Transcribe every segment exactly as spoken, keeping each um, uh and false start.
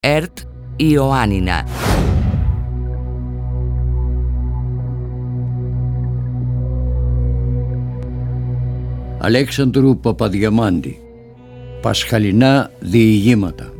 ΕΡΤ Ιωάννινα. Αλέξανδρου Παπαδιαμάντη. Πασχαλινά διηγήματα.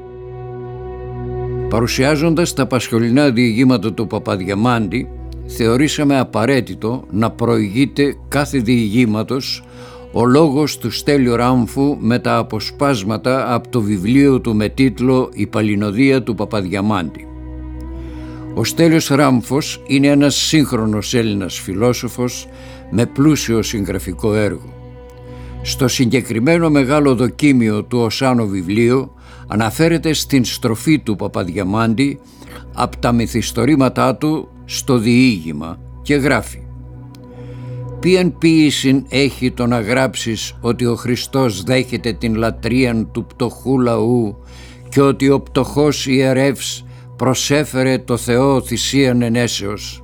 Παρουσιάζοντας τα πασχαλινά διηγήματα του Παπαδιαμάντη, θεωρήσαμε απαραίτητο να προηγείται κάθε διηγήματος ο λόγος του Στέλιου Ράμφου με τα αποσπάσματα από το βιβλίο του με τίτλο «Η Παλινοδία του Παπαδιαμάντη». Ο Στέλιος Ράμφος είναι ένας σύγχρονος Έλληνας φιλόσοφος με πλούσιο συγγραφικό έργο. Στο συγκεκριμένο μεγάλο δοκίμιο του Οσάνο βιβλίο αναφέρεται στην στροφή του Παπαδιαμάντη από τα μυθιστορήματά του στο διήγημα και γράφει: «Ποιαν ποίησιν έχει το να γράψεις ότι ο Χριστός δέχεται την λατρείαν του πτωχού λαού και ότι ο πτωχός ιερεύς προσέφερε το Θεό θυσίαν ενέσεως».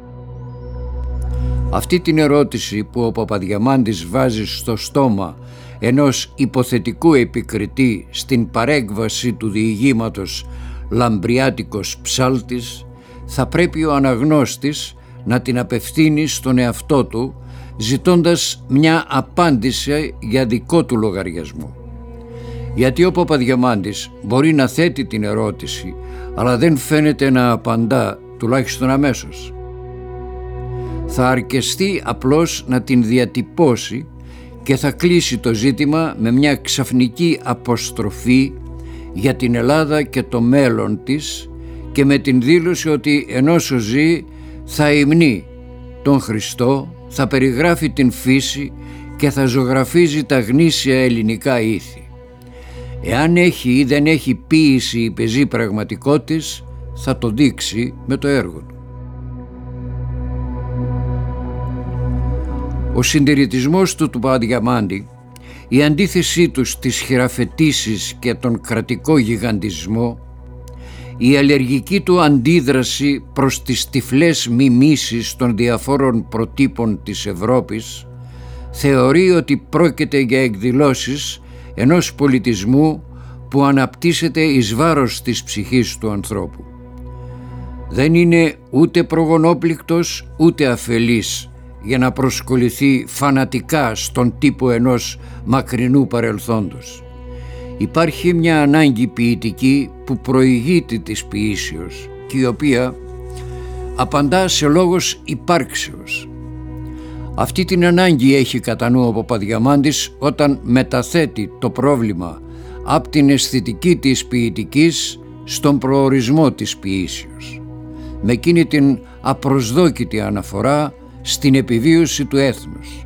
Αυτή την ερώτηση που ο Παπαδιαμάντης βάζει στο στόμα ενός υποθετικού επικριτή στην παρέκβαση του διηγήματος «Λαμπριάτικος ψάλτης», θα πρέπει ο αναγνώστης να την απευθύνει στον εαυτό του, ζητώντας μια απάντηση για δικό του λογαριασμό. Γιατί ο Παπαδιαμάντης μπορεί να θέτει την ερώτηση, αλλά δεν φαίνεται να απαντά, τουλάχιστον αμέσως. Θα αρκεστεί απλώς να την διατυπώσει και θα κλείσει το ζήτημα με μια ξαφνική αποστροφή για την Ελλάδα και το μέλλον της και με την δήλωση ότι ενώσο ζει θα υμνεί τον Χριστό, θα περιγράφει την φύση και θα ζωγραφίζει τα γνήσια ελληνικά ήθη. Εάν έχει ή δεν έχει ποίηση η πεζή πραγματικότης, θα το δείξει με το έργο του. Ο συντηρητισμός του του Παπαδιαμάντη, η αντίθεσή του στις χειραφετήσεις και τον κρατικό γιγαντισμό, η αλλεργική του αντίδραση προς τις τυφλές μιμήσεις των διαφόρων προτύπων της Ευρώπης, θεωρεί ότι πρόκειται για εκδηλώσεις ενός πολιτισμού που αναπτύσσεται εις βάρος της ψυχής του ανθρώπου. Δεν είναι ούτε προγονόπληκτος ούτε αφελής για να προσκοληθεί φανατικά στον τύπο ενός μακρινού παρελθόντος. Υπάρχει μια ανάγκη ποιητική που προηγείται της ποιήσεως και η οποία απαντά σε λόγος υπάρξεως. Αυτή την ανάγκη έχει κατά νου ο Παπαδιαμάντης όταν μεταθέτει το πρόβλημα από την αισθητική της ποιητικής στον προορισμό της ποιήσεως, με εκείνη την απροσδόκητη αναφορά στην επιβίωση του έθνους.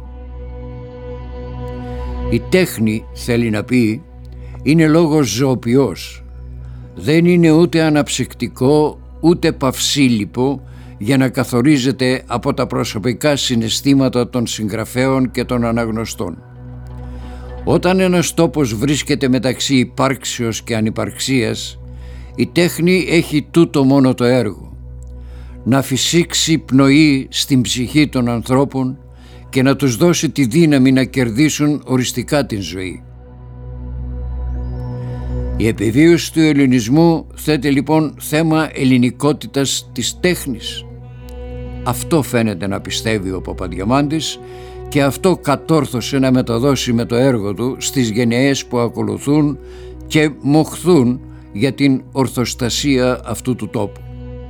Η τέχνη, θέλει να πει, είναι λόγος ζωοποιός. Δεν είναι ούτε αναψυκτικό ούτε παυσίλιπο για να καθορίζεται από τα προσωπικά συναισθήματα των συγγραφέων και των αναγνωστών. Όταν ένας τόπος βρίσκεται μεταξύ υπάρξεως και ανυπαρξίας, η τέχνη έχει τούτο μόνο το έργο: να φυσήξει πνοή στην ψυχή των ανθρώπων και να τους δώσει τη δύναμη να κερδίσουν οριστικά την ζωή. Η επιβίωση του ελληνισμού θέτει λοιπόν θέμα ελληνικότητας της τέχνης. Αυτό φαίνεται να πιστεύει ο Παπαδιαμάντης και αυτό κατόρθωσε να μεταδώσει με το έργο του στις γενναίες που ακολουθούν και μοχθούν για την ορθοστασία αυτού του τόπου.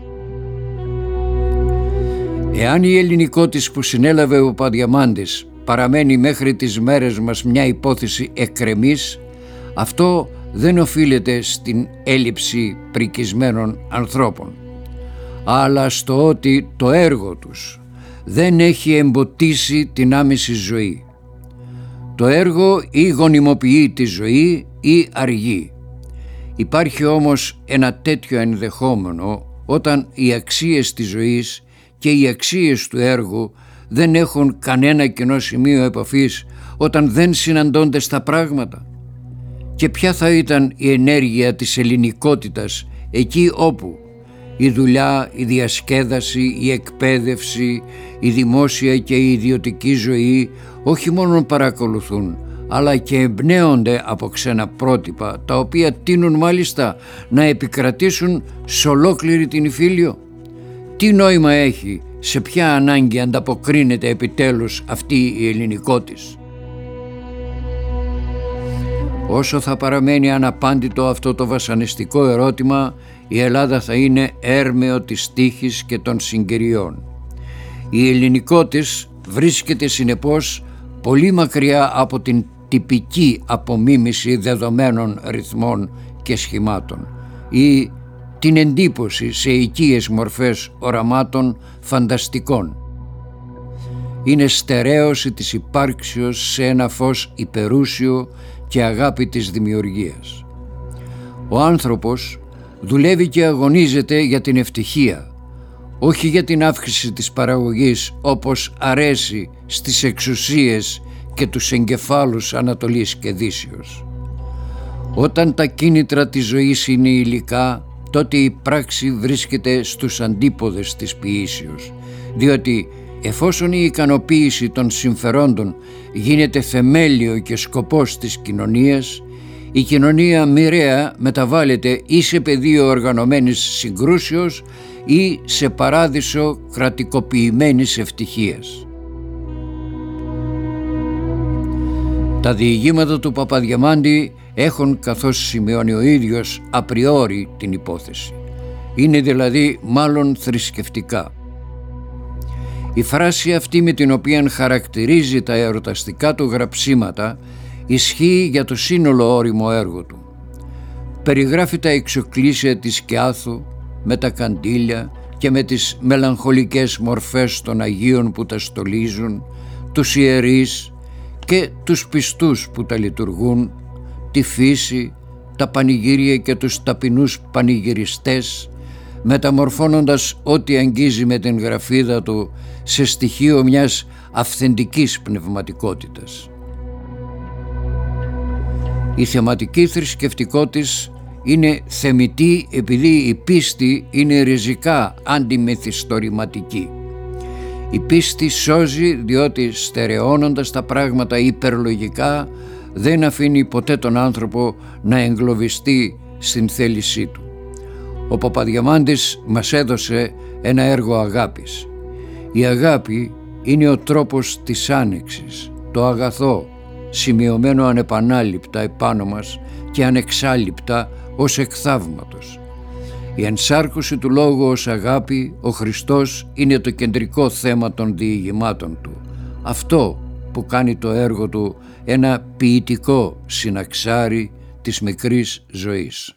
Εάν η ελληνικότης που συνέλαβε ο Παπαδιαμάντης παραμένει μέχρι τις μέρες μας μια υπόθεση εκκρεμής, αυτό δεν οφείλεται στην έλλειψη πρικισμένων ανθρώπων, αλλά στο ότι το έργο τους δεν έχει εμποτίσει την άμεση ζωή. Το έργο ή γονιμοποιεί τη ζωή ή αργεί. Υπάρχει όμως ένα τέτοιο ενδεχόμενο όταν οι αξίες της ζωής και οι αξίες του έργου δεν έχουν κανένα κοινό σημείο επαφής, όταν δεν συναντώνται στα πράγματα. Και ποια θα ήταν η ενέργεια της ελληνικότητας εκεί όπου η δουλειά, η διασκέδαση, η εκπαίδευση, η δημόσια και η ιδιωτική ζωή όχι μόνο παρακολουθούν, αλλά και εμπνέονται από ξένα πρότυπα, τα οποία τείνουν μάλιστα να επικρατήσουν σε ολόκληρη την Ιφίλιο. Τι νόημα έχει, σε ποια ανάγκη ανταποκρίνεται επιτέλους αυτή η ελληνικότης? Όσο θα παραμένει αναπάντητο αυτό το βασανιστικό ερώτημα, η Ελλάδα θα είναι έρμεο της τύχης και των συγκυριών. Η ελληνικότης βρίσκεται συνεπώς πολύ μακριά από την τυπική απομίμηση δεδομένων ρυθμών και σχημάτων ή την εντύπωση σε οικίες μορφές οραμάτων φανταστικών. Είναι στερέωση της υπάρξεως σε ένα φως υπερούσιο και αγάπη της δημιουργίας. Ο άνθρωπος δουλεύει και αγωνίζεται για την ευτυχία, όχι για την αύξηση της παραγωγής όπως αρέσει στις εξουσίες και τους εγκεφάλους Ανατολής και Δύσεως. Όταν τα κίνητρα της ζωής είναι υλικά, τότε η πράξη βρίσκεται στους αντίποδες της ποιήσεως, διότι εφόσον η ικανοποίηση των συμφερόντων γίνεται θεμέλιο και σκοπός της κοινωνίας, η κοινωνία μοιραία μεταβάλλεται ή σε πεδίο οργανωμένης συγκρούσεως ή σε παράδεισο κρατικοποιημένης ευτυχίας. Τα διηγήματα του Παπαδιαμάντη έχουν, καθώς σημειώνει ο ίδιος, απριόρι την υπόθεση. Είναι δηλαδή μάλλον θρησκευτικά. Η φράση αυτή με την οποία χαρακτηρίζει τα ερωταστικά του γραψίματα ισχύει για το σύνολο ώριμο έργο του. Περιγράφει τα εξοκλήσια της Σκιάθου με τα καντήλια και με τις μελαγχολικές μορφές των Αγίων που τα στολίζουν, τους ιερείς και τους πιστούς που τα λειτουργούν, τη φύση, τα πανηγύρια και τους ταπεινούς πανηγυριστές, μεταμορφώνοντας ό,τι αγγίζει με την γραφίδα του σε στοιχείο μιας αυθεντικής πνευματικότητας. Η θεματική θρησκευτικότης είναι θεμιτή επειδή η πίστη είναι ριζικά αντιμυθιστορηματική. Η πίστη σώζει διότι στερεώνοντας τα πράγματα υπερλογικά δεν αφήνει ποτέ τον άνθρωπο να εγκλωβιστεί στην θέλησή του. Ο Παπαδιαμάντης μας έδωσε ένα έργο αγάπης. Η αγάπη είναι ο τρόπος της άνοιξης, το αγαθό, σημειωμένο ανεπανάληπτα επάνω μας και ανεξάλειπτα ως εκ θαύματος. Η ενσάρκωση του λόγου ως αγάπη, ο Χριστός είναι το κεντρικό θέμα των διηγημάτων του. Αυτό που κάνει το έργο του ένα ποιητικό συναξάρι της μικρής ζωής.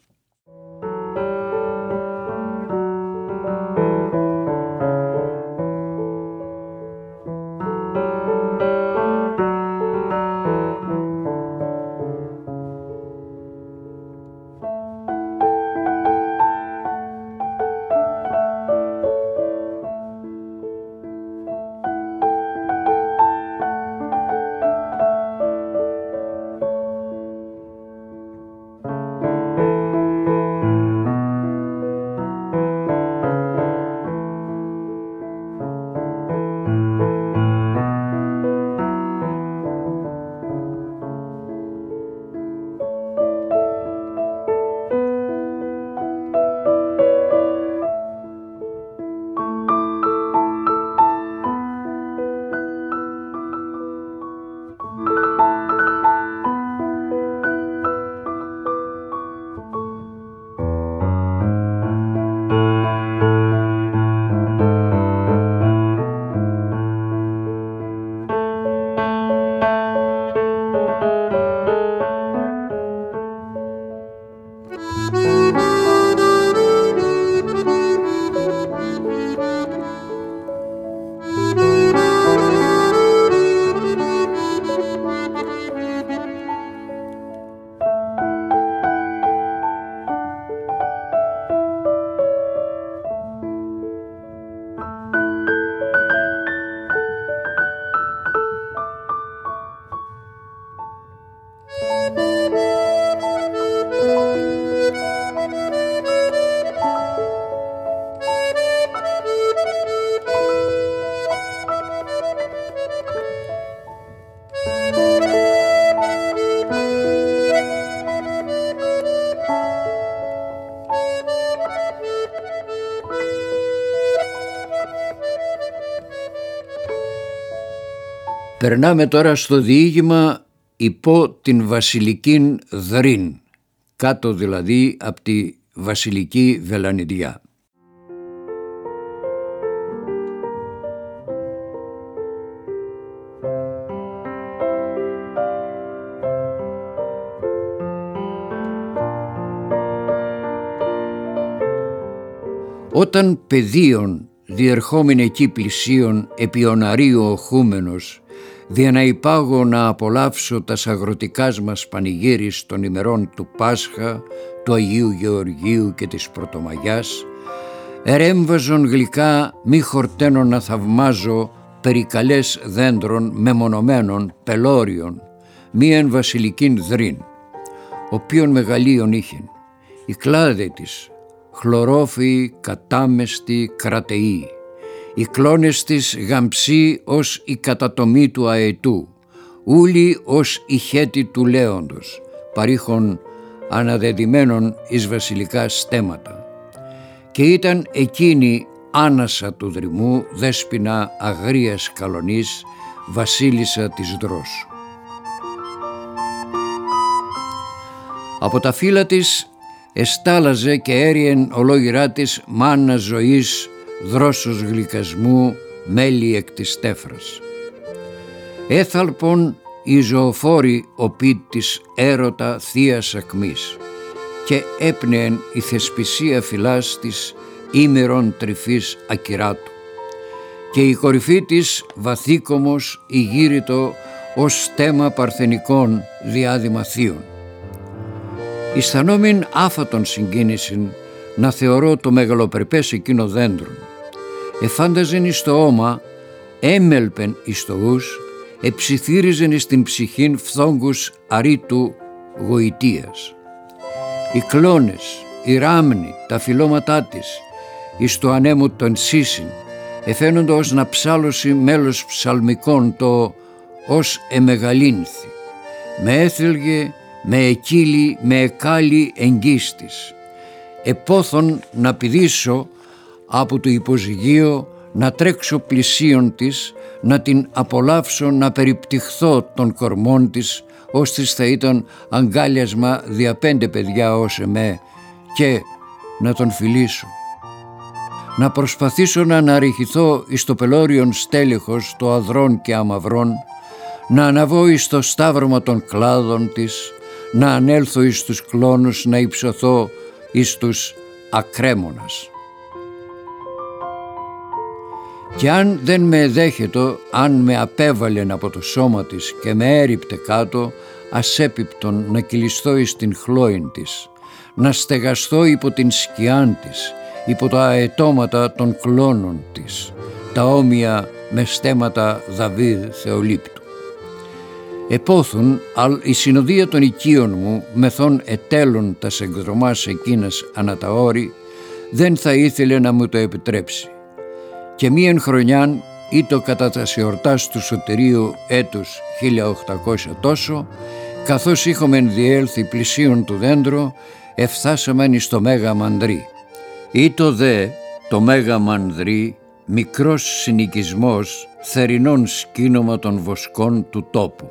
Περνάμε τώρα στο διήγημα υπό την βασιλικήν Δρύν, κάτω δηλαδή από τη βασιλική Βελανιδιά. Όταν παιδίον διερχόμην εκεί πλησίον επιοναρίου οχούμενος, δια να υπάγω να απολαύσω τας αγροτικάς μας πανηγύρις των ημερών του Πάσχα, του Αγίου Γεωργίου και της Πρωτομαγιάς, ερέμβαζον γλυκά μη χορταίνω να θαυμάζω περικαλές δέντρων μεμονωμένων πελώριων, μη εν βασιλικήν Δρύν, οποίον μεγαλείων είχεν, η κλάδε της, χλωρόφυοι κατάμεστη κρατεοί, οι κλώνες της γαμψή ως η κατατομή του αετού, ούλοι ως η χέτη του λέοντος, παρήχων αναδεδημένων εις βασιλικά στέματα. Και ήταν εκείνη άνασα του δρυμού, δέσποινα αγρίας καλονής, βασίλισσα της δρόσου. Από τα φύλλα της εστάλαζε και έριεν ολόγυρά της μάνα ζωής, δρόσος γλυκασμού, μέλι εκ της τέφρας. Έθαλπον η ζωοφόρη οπί της έρωτα θείας ακμής και έπνεεν η θεσπισία φυλάς της ήμερον τρυφής ακυράτου και η κορυφή της βαθύκομος ηγύριτο ως στέμα παρθενικών διάδημα θείων. Αισθανόμην άφατον συγκίνησιν να θεωρώ το μεγαλοπρεπές εκείνο δέντρον. Εφάνταζεν εις το όμα, έμελπεν εις το ους, εψιθύριζεν εις την ψυχήν φθόγκους αρήτου γοητείας. Οι κλώνες, οι ράμνοι, τα φυλλώματά της, εις το ανέμου των σύσιν, εφαίνονται ως να ψάλωση μέλος ψαλμικών το ως εμεγαλύνθη. Με έθελγε, με εκύλη, με εκάλη εγγύστης. Επόθον να πηδήσω από το υποζυγείο, να τρέξω πλησίον της, να την απολαύσω, να περιπτυχθώ των κορμών της, ως της θα ήταν αγκάλιασμα δια πέντε παιδιά ως εμέ, και να τον φιλήσω. Να προσπαθήσω να αναρριχηθώ εις το πελώριον στέλεχος το αδρών και αμαυρών, να αναβώ εις το σταύρωμα των κλάδων της, να ανέλθω εις τους κλόνους, να υψωθώ εις τους ακρέμονας. Και αν δεν με εδέχετο, αν με απέβαλεν από το σώμα της και με έριπτε κάτω, ασέπιπτον να κυλισθώ εις την χλόην της, να στεγαστώ υπό την σκιάν της, υπό τα αετώματα των κλώνων της, τα όμοια με στέματα Δαβίδ Θεολύπτου. Επόθουν, αλ η συνοδεία των οικείων μου, μεθόν ετέλων τας εκδρομάς εκείνας ανά τα όρη, δεν θα ήθελε να μου το επιτρέψει. Και μίαν χρονιάν, ήτο κατά τα εορτάς του Σωτηρίου έτους χίλια οκτακόσια τόσο, καθώς είχομεν διέλθει πλησίον του δέντρο, εφθάσαμεν εις το Μέγα Μανδρή. Ήτο δε το Μέγα Μανδρή μικρός συνοικισμός, θερινών σκήνομα των βοσκών του τόπου.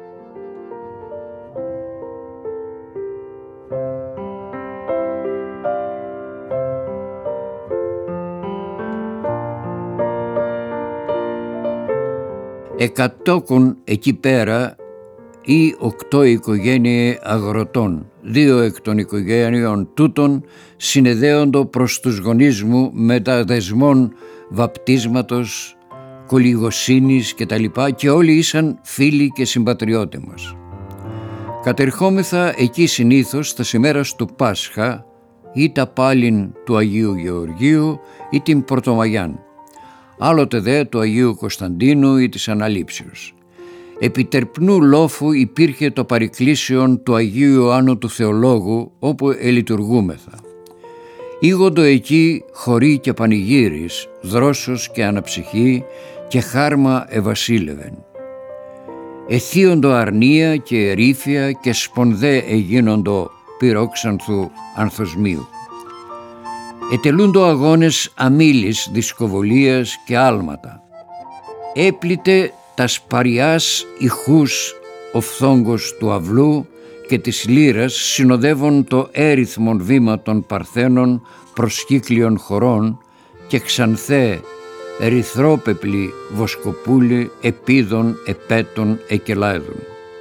Εκατόκον εκεί πέρα ή οκτώ οικογένειε αγροτών, δύο εκ των οικογένειων τούτων συνεδέοντο προς τους γονείς μου με τα δεσμών βαπτίσματος, κολυγοσύνης και τα λοιπά, και όλοι ήσαν φίλοι και συμπατριώτε μας. Κατερχόμεθα εκεί συνήθως τα ημέρας του Πάσχα ή τα πάλιν του Αγίου Γεωργίου ή την Πρωτομαγιάν, άλλοτε δε του Αγίου Κωνσταντίνου ή της Αναλήψεως. Επιτερπνού λόφου υπήρχε το παρικλήσιον του Αγίου Ιωάννου του Θεολόγου, όπου ελειτουργούμεθα. Ήγοντο εκεί χωρί και πανηγύρις, δρόσος και αναψυχή και χάρμα ευασίλευεν. Εθίοντο αρνία και ερήφια και σπονδέ εγίνοντο πυρόξανθου ανθοσμίου. ετελούντο αγώνες αμήλης, δυσκοβολίας και άλματα. Έπλητε τα σπαριάς ηχούς ο φθόγκος του αυλού και της λύρας συνοδεύουν το έριθμον βήμα των παρθένων προσκύκλιων χωρών και ξανθέ ερυθρόπεπλοι βοσκοπούλοι επίδων επέτων εκελάεδων.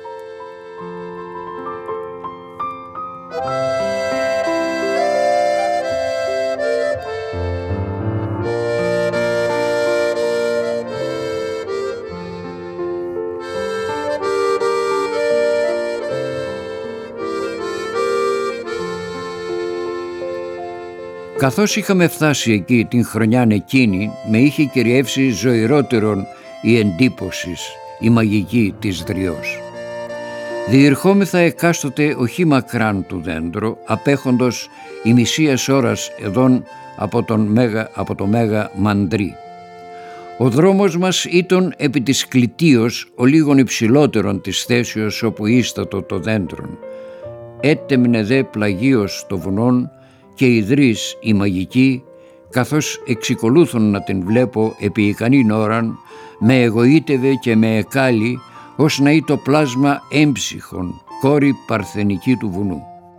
Καθώς είχαμε φτάσει εκεί την χρονιάν εκείνη, με είχε κυριεύσει ζωηρότερον η εντύπωσης, η μαγική της δριός. Διερχόμεθα εκάστοτε οχι μακράν του δέντρο, απέχοντος η μισίας ώρας εδών από, τον μέγα, από το μέγα μαντρί. Ο δρόμος μας ήταν επί της κλητίος ο λίγων υψηλότερον της θέσεως όπου ίστατο το δέντρον. Έτεμνε δε πλαγίως το βουνόν και η δρύς η μαγική, καθώς εξικολούθων να την βλέπω επί ικανήν ώραν, με εγωίτευε και με εκάλει ως να ή το πλάσμα έμψυχον, κόρη παρθενική του βουνού.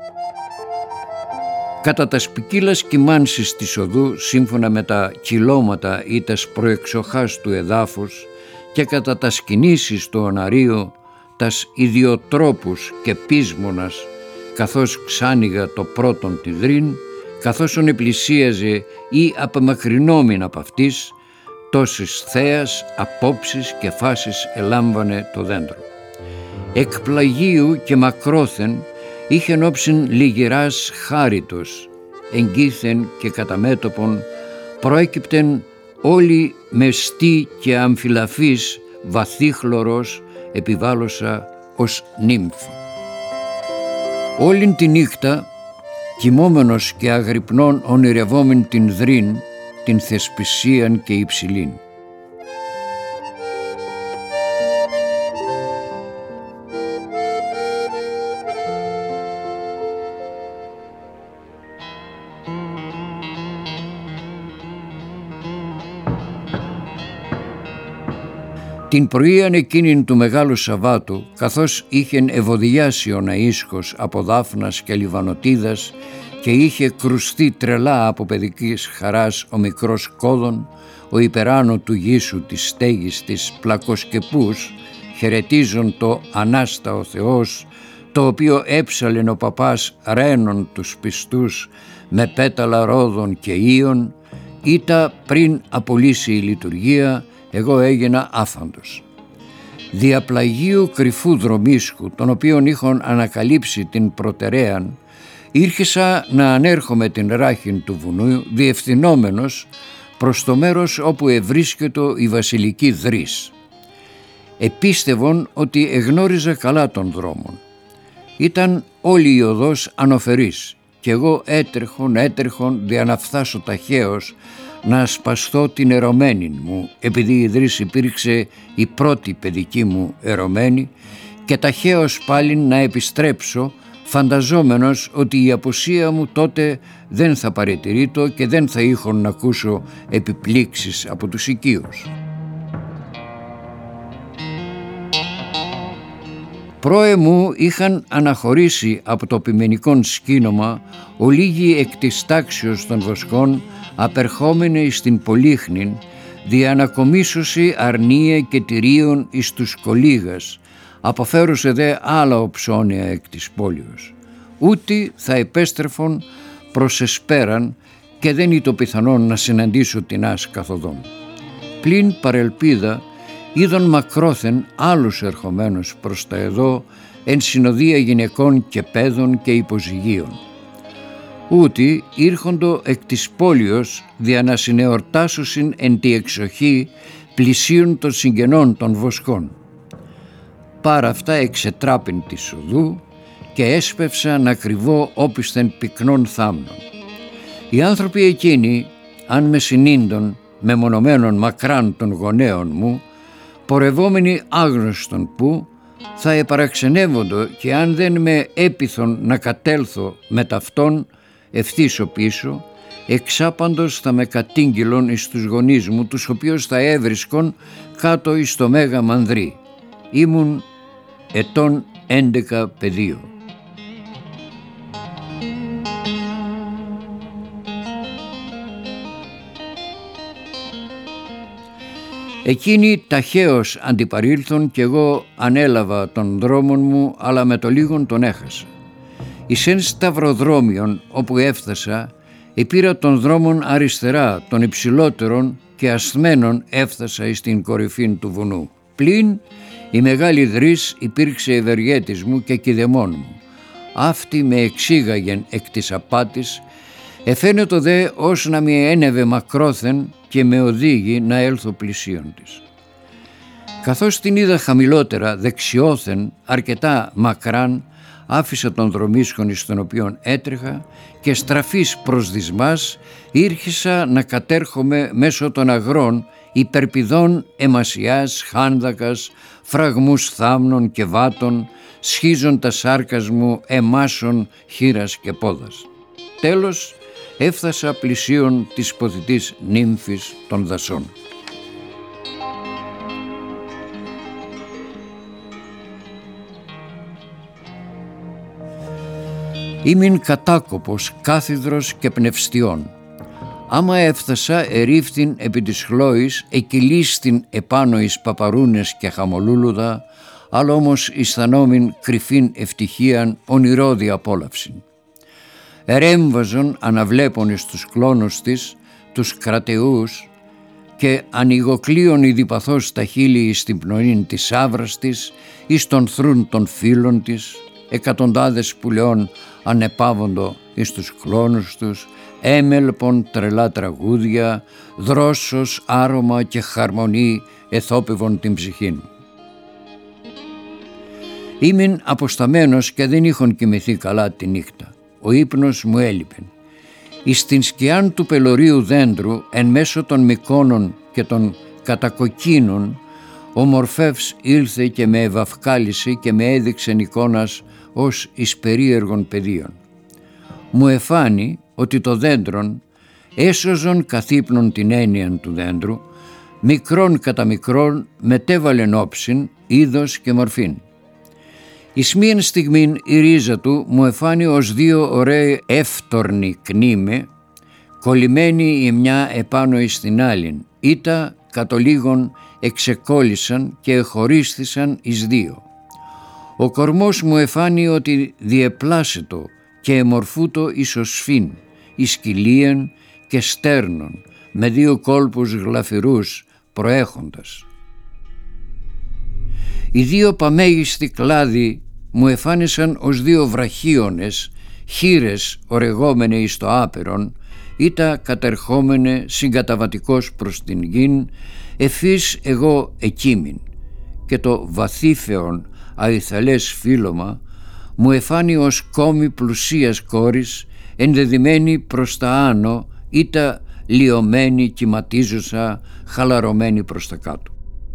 Κατά τας ποικίλας κυμάνσεις της οδού, σύμφωνα με τα κυλώματα ή τας προεξοχάς του εδάφους και κατά τας κινήσεις του οναρίου, τας ιδιοτρόπους και πείσμονας, καθώς ξάνοιγα το πρώτον τη δρύν, καθώς ον επλησίαζε ή απομακρυνόμην από αυτής, τόσες θέας, απόψεις και φάσεις ελάμβανε το δέντρο. Εκ πλαγίου και μακρόθεν είχεν όψιν λιγεράς χάριτος, εγκύθεν και κατά μέτωπον προέκυπτεν όλη μεστή και αμφιλαφής βαθύχλωρος επιβάλλωσα ως νύμφη. Όλην τη νύχτα, κοιμόμενος και αγρυπνών ονειρευόμην την δρύν, την θεσπισίαν και υψηλήν. Την πρωίαν εκείνην του Μεγάλου Σαββάτου, καθώς είχεν ευωδιάσει ο ναΐσκος από δάφνας και λιβανοτίδας και είχε κρουστεί τρελά από παιδικής χαράς ο μικρός κόδων, ο υπεράνω του γήσου της στέγης της πλακοσκεπούς, χαιρετίζον το Ανάστα ο Θεός, το οποίο έψαλεν ο παπάς ρένων τους πιστούς με πέταλα ρόδων και ίων, ήτα πριν απολύσει η λειτουργία, εγώ έγινα άφαντος. Διαπλαγίου κρυφού δρομίσκου, τον οποίον είχον ανακαλύψει την προτεραίαν, ήρχισα να ανέρχομαι την ράχην του βουνού, διευθυνόμενος προς το μέρος όπου ευρίσκετο η βασιλική δρύς. Επίστευον ότι εγνώριζα καλά τον δρόμον. Ήταν όλη η οδός ανοφερής και εγώ έτρεχον έτρεχον δια να φτάσω ταχαίως να ασπαστώ την ερωμένη μου, επειδή η δρύς υπήρξε η πρώτη παιδική μου ερωμένη, και ταχαίως πάλι να επιστρέψω, φανταζόμενος ότι η απουσία μου τότε δεν θα παρατηρείτο και δεν θα είχον να ακούσω επιπλήξεις από τους οικείους. Πρόε μου είχαν αναχωρήσει από το ποιμενικόν σκήνομα ολίγοι εκ της τάξεως των βοσκών, απερχόμενοι στην Πολύχνην, διανακομίσωση αρνία και τυρίων εις τους κολίγας, αποφέρουσε δε άλλα οψώνια εκ της πόλεως. Ούτι θα επέστρεφον προς εσπέραν και δεν ήταν πιθανόν να συναντήσω την άς καθοδόν. Πλην παρελπίδα είδον μακρόθεν άλλους ερχομένους προς τα εδώ εν συνοδεία γυναικών και παιδών και υποζυγίων. Ούτι ήρχοντο εκ της πόλεως δια να συνεορτάσουσιν εν τη εξοχή πλησίων των συγγενών των βοσκών. Πάρα αυτά εξετράπην της οδού και έσπευσα να κρυβώ όπισθεν πυκνών θάμνων. Οι άνθρωποι εκείνοι, αν με συνήντων μεμονωμένων μακράν των γονέων μου, πορευόμενοι άγνωστον που, θα επαραξενεύοντο και αν δεν με έπειθον να κατέλθω με ταυτόν ευθύσω πίσω, εξάπαντος θα με κατήγγυλον εις τους γονείς μου, τους οποίους θα έβρισκον κάτω εις το Μέγα Μανδρή. Ήμουν ετών έντεκα πεδίο. Εκείνοι ταχαίως αντιπαρήλθον κι εγώ ανέλαβα των δρόμων μου, αλλά με το λίγον τον έχασα. Εις εν σταυροδρόμιον όπου έφτασα, επήρα των δρόμων αριστερά, των υψηλότερων και ασθμένων έφτασα εις την κορυφήν του βουνού. Πλην η μεγάλη δρύς υπήρξε ευεργέτης μου και κηδεμόν μου. Αυτή με εξήγαγεν εκ της απάτης, εφαίνεται δε ως να μη ένευε μακρόθεν και με οδήγει να έλθω πλησίον της. Καθώς την είδα χαμηλότερα δεξιόθεν αρκετά μακράν, άφησα τον δρομίσχον εις τον οποίον έτρεχα και στραφής προς δυσμάς ήρχισα να κατέρχομαι μέσω των αγρών υπερπηδών εμασιάς, χάνδακας, φραγμούς θάμνων και βάτων, σχίζοντα σάρκας μου εμάσων χείρας και πόδας. Τέλος έφτασα πλησίον της ποθητής νύμφης των δασών. Ήμην κατάκοπος, κάθιδρος και πνευστιών. Άμα έφτασα ερήφθην επί της χλώης, εκυλίστην επάνω εις παπαρούνες και χαμολούλουδα, αλλά όμως αισθανόμην κρυφήν ευτυχίαν ονειρώδη απόλαυσιν. Ερέμβαζον αναβλέπων εις τους κλόνους της, τους κρατεούς και ανοιγοκλείων ιδιπαθώς τα χείλη εις την πνοήν της άβρας της, εις τον θρούν των φίλων της, εκατοντάδες πουλαιών ανεπάβοντο εις τους κλόνους τους, έμελπον τρελά τραγούδια, δρόσος, άρωμα και χαρμονή εθόπευον την ψυχήν. Ήμην αποσταμένος και δεν είχον κοιμηθεί καλά τη νύχτα. Ο ύπνος μου έλειπεν. Εις την σκιάν του πελωρίου δέντρου, εν μέσω των μικόνων και των κατακοκκίνων, ο Μορφεύς ήλθε και με ευαυκάλισε και με έδειξεν εικόνας ως εις περίεργων πεδίων. Μου εφάνει ότι το δέντρον έσωζον καθύπνον την έννοια του δέντρου, μικρόν κατά μικρόν μετέβαλεν όψιν, είδος και μορφήν. Εις μίαν στιγμήν η ρίζα του μου εφάνει ως δύο ωραίοι εύτορνοι κνήμε, κολλημένοι η μια επάνω εις την άλλην, ήτα κατολίγων εξεκόλλησαν και εχωρίστησαν εις δύο. Ο κορμός μου εφάνει ότι διεπλάσετο και εμορφούτο εις οσφήν, εις κοιλίαν και στέρνων, με δύο κόλπους γλαφυρούς προέχοντας. Οι δύο παμέγιστοι κλάδοι μου εφάνησαν ως δύο βραχίονες, χείρες ορεγόμενε εις το άπερον, ήτα κατερχόμενε συγκαταβατικός προς την γην, εφής εγώ εκείμην, και το βαθύφεον αηθαλές φύλλωμα μου εφάνει ως κόμη πλουσίας κόρης, ενδεδειμένη προς τα άνω, ήτα λιωμένη κυματίζουσα, χαλαρωμένη προς τα κάτω.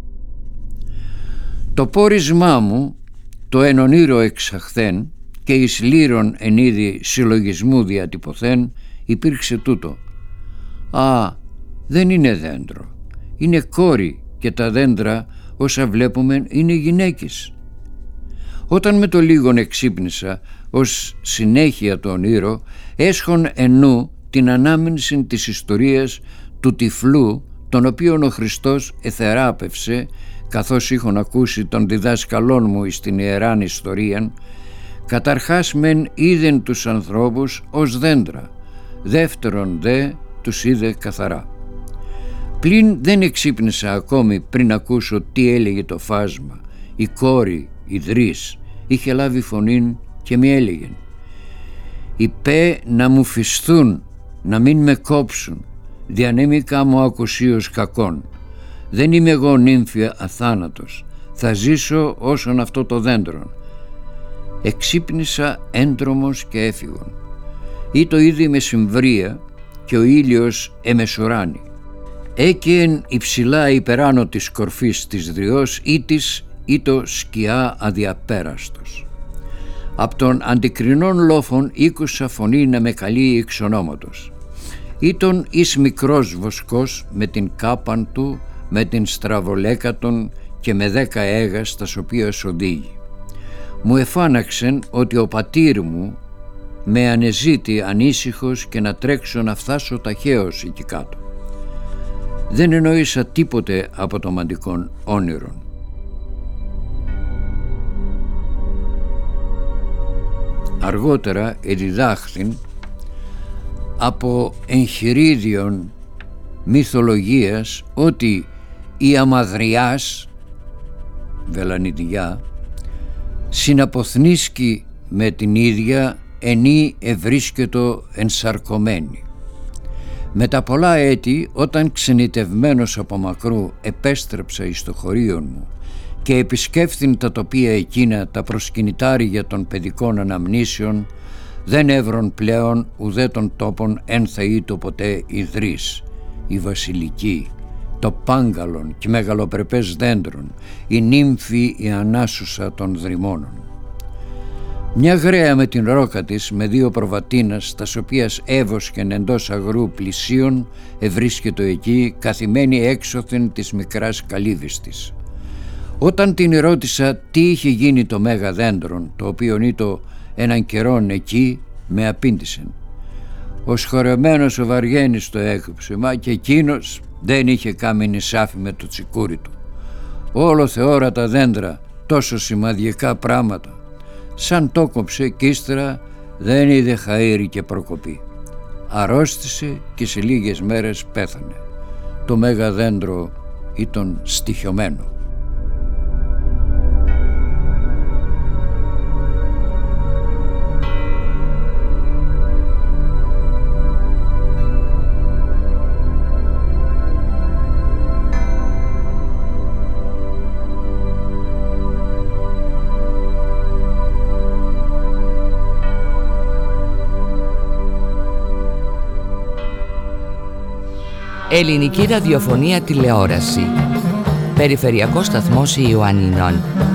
Το πόρισμά μου, το εν ονείρο εξαχθέν και εις λύρων εν είδη συλλογισμού διατυπωθέν, υπήρξε τούτο. Α, δεν είναι δέντρο, είναι κόρη και τα δέντρα όσα βλέπουμε είναι γυναίκες. Όταν με το λίγον εξύπνησα ως συνέχεια το ονείρο, έσχον εννού την ανάμνηση της ιστορίας του τυφλού, τον οποίον ο Χριστός εθεράπευσε, καθώς είχον ακούσει τον διδάσκαλόν μου εις την Ιεράν Ιστορίαν, καταρχάς μεν είδεν τους ανθρώπους ως δέντρα, δεύτερον δε τους είδε καθαρά. Πλην δεν εξύπνησα ακόμη πριν ακούσω τι έλεγε το φάσμα, η κόρη, η δρύς, είχε λάβει φωνήν και μη έλεγεν «Υπέ να μου φυσθούν, να μην με κόψουν, διανέμικα μου ακουσίως κακόν. Δεν είμαι εγώ νύμφια αθάνατος, θα ζήσω όσον αυτό το δέντρον». Εξύπνησα έντρομος και έφυγον. Ή το είδη με συμβρία και ο ήλιος εμεσουράνει. Έκαιεν υψηλά υπεράνω της κορφής της δριός ή της ή το σκιά αδιαπέραστος. Απ' των αντικρινών λόφων ήκουσα φωνή να με καλεί εξ ονόματος. Ήταν εις μικρός βοσκός με την κάπαν του, με την στραβολέκατον και με δέκα έγας τα οποία οδήγει. Μου εφάναξεν ότι ο πατήρ μου με ανεζήτη ανήσυχος και να τρέξω να φτάσω ταχαίως εκεί κάτω. Δεν εννοήσα τίποτε από το μαντικόν όνειρον. Αργότερα εδιδάχθην από εγχειρίδιον μυθολογίας ότι η αμαδριάς βελανιδιά συναποθνίσκει με την ίδια ενή ευρίσκετο ενσαρκωμένη. Με τα πολλά έτη, όταν ξενιτευμένος από μακρού επέστρεψα εις το χωρίον μου και επισκέφθην τα τοπία εκείνα τα προσκυνητάρια των παιδικών αναμνήσεων, δεν έβρον πλέον ουδέ των τόπων εν θα ήτο ποτέ ιδρύς, η βασιλική, το πάγκαλον και μεγαλοπρεπές δέντρον, η νύμφη η ανάσουσα των δρυμώνων. Μια γραία με την ρόκα της με δύο προβατίνας, τας οποίας έβοσκεν εντός αγρού πλησίων, ευρίσκετο εκεί, καθημένη έξωθεν της μικράς καλύβης της. Όταν την ρώτησα τι είχε γίνει το μέγα δέντρον, το οποίον ήτο έναν καιρόν εκεί, με απήντησεν. Ο σχορεμένος ο Βαργένης το έκοψε, μα και εκείνος δεν είχε κάμει σάφι με το τσικούρι του. Όλο θεώρα τα δέντρα, τόσο σημαδιακά πράγματα. Σαν το κόψε κι ύστερα δεν είδε χαΐρι και προκοπή. Αρρώστησε και σε λίγες μέρες πέθανε. Το μέγα δέντρο ήταν στοιχειωμένο. Ελληνική ραδιοφωνία τηλεόραση. Περιφερειακός σταθμός Ιωαννινών.